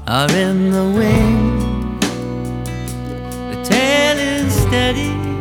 are in the wind. The tail is steady